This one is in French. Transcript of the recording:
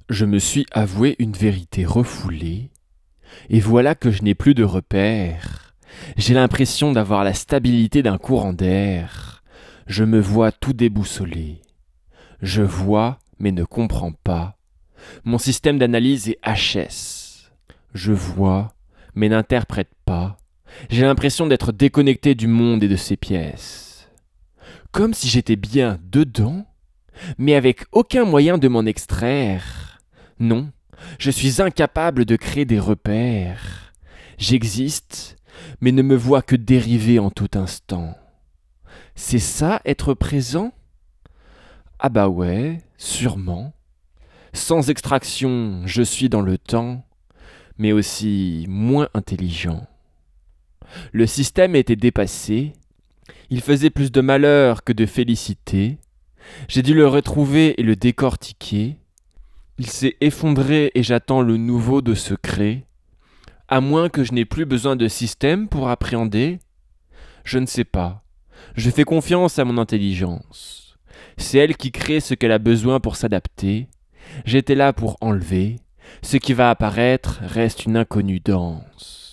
Je me suis avoué une vérité refoulée, et voilà que je n'ai plus de repères. J'ai l'impression d'avoir la stabilité d'un courant d'air. Je me vois tout déboussolé. Je vois, mais ne comprends pas. Mon système d'analyse est HS. Je vois, mais n'interprète pas. J'ai l'impression d'être déconnecté du monde et de ses pièces. Comme si j'étais bien dedans, mais avec aucun moyen de m'en extraire. Non, je suis incapable de créer des repères. J'existe, mais ne me vois que dériver en tout instant. C'est ça, être présent ? Ah bah ouais, sûrement. Sans extraction, je suis dans le temps, mais aussi moins intelligent. Le système était dépassé, il faisait plus de malheur que de félicité. J'ai dû le retrouver et le décortiquer. Il s'est effondré et j'attends le nouveau de se créer. À moins que je n'ai plus besoin de système pour appréhender. Je ne sais pas. Je fais confiance à mon intelligence. C'est elle qui crée ce qu'elle a besoin pour s'adapter. J'étais là pour enlever. Ce qui va apparaître reste une inconnue danse.